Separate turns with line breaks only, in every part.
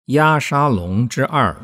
押沙龙之二。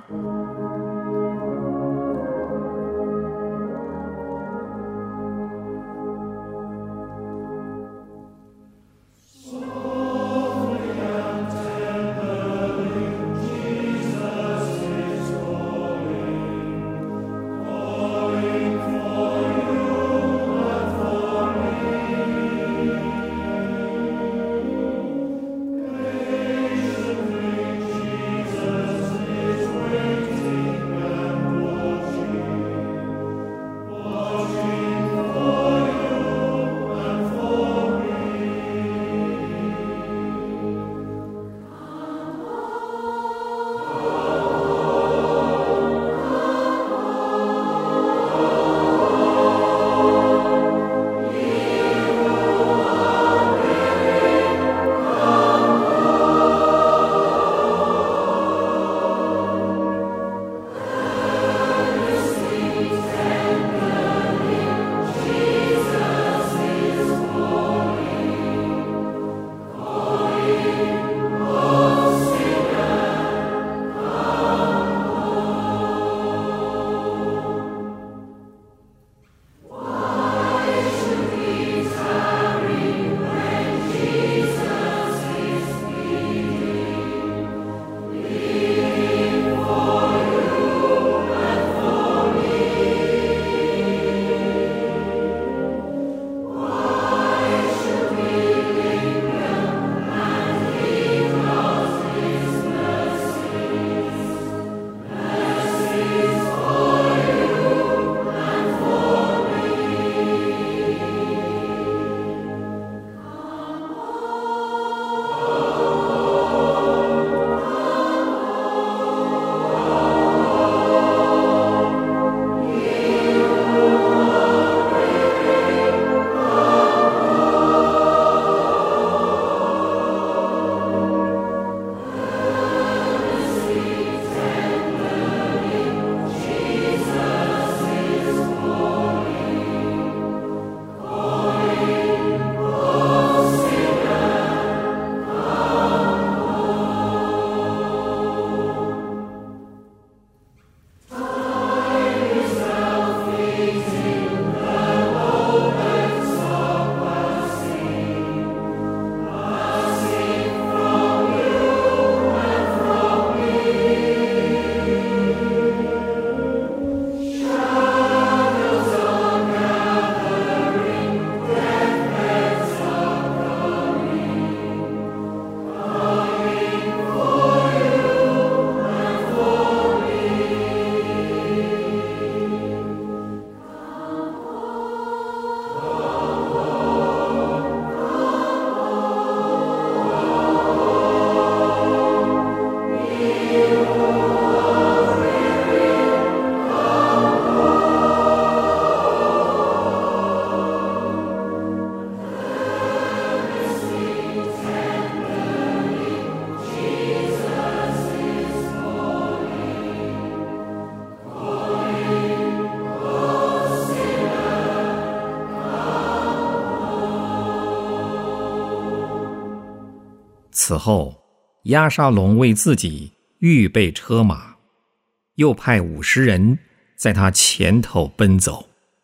此后，押沙龙为自己预备车马，又派50人在他前头奔走。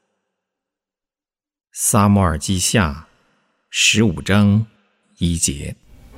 撒母耳记下15章1节。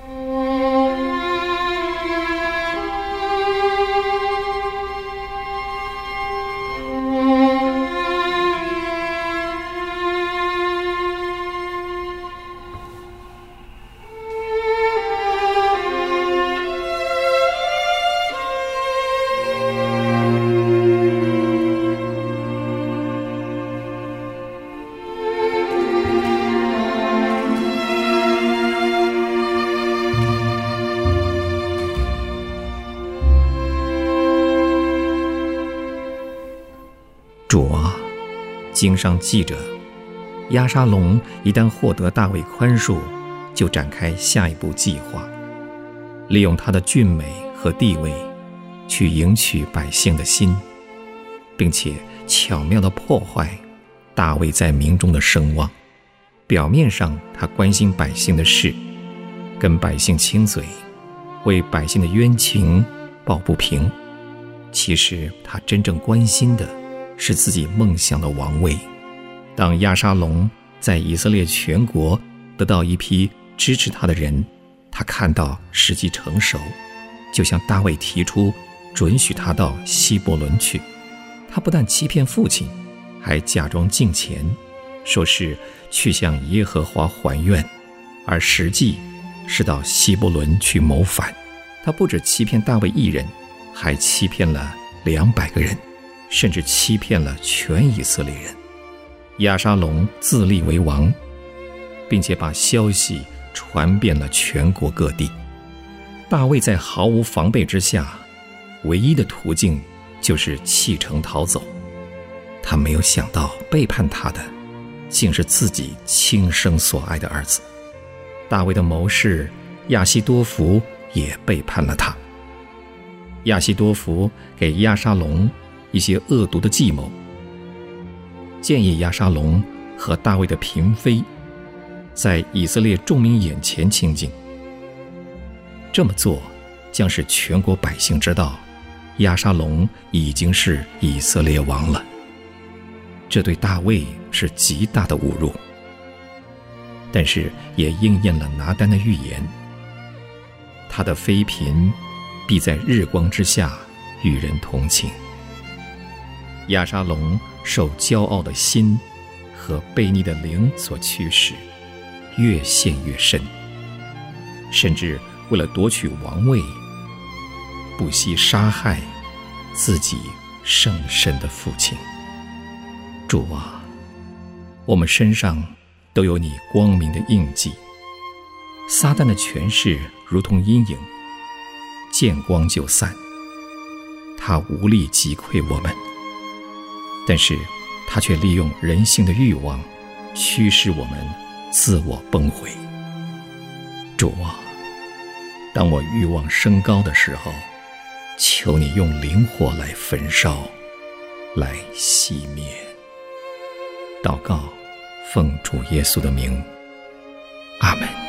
主啊，经上记着，押沙龙一旦获得大卫宽恕，就展开下一步计划，利用他的俊美和地位，去赢取百姓的心，并且巧妙地破坏大卫在民中的声望。表面上他关心百姓的事，跟百姓亲嘴，为百姓的冤情抱不平。其实他真正关心的是自己梦想的王位。当押沙龙在以色列全国得到一批支持他的人，他看到时机成熟，就向大卫提出准许他到希伯伦去。他不但欺骗父亲，还假装敬虔，说是去向耶和华还愿，而实际是到希伯伦去谋反。他不止欺骗大卫一人，还欺骗了200个人，甚至欺骗了全以色列人。押沙龙自立为王，并且把消息传遍了全国各地。大卫在毫无防备之下，唯一的途径就是弃城逃走。他没有想到背叛他的竟是自己亲生所爱的儿子。大卫的谋士亚希多弗也背叛了他。亚希多弗给押沙龙一些恶毒的计谋，建议押沙龙和大卫的嫔妃在以色列众民眼前亲近。这么做将使全国百姓知道押沙龙已经是以色列王了，这对大卫是极大的侮辱。但是也应验了拿单的预言，他的妃嫔必在日光之下与人同寝。押沙龙受骄傲的心和悖逆的灵所驱使，越陷越深，甚至为了夺取王位，不惜杀害自己圣身的父亲。主啊，我们身上都有你光明的印记。撒旦的权势如同阴影，见光就散，他无力击溃我们，但是他却利用人性的欲望驱使我们自我崩毁。主啊，当我欲望升高的时候，求你用灵火来焚烧，来熄灭。祷告，奉主耶稣的名，阿们。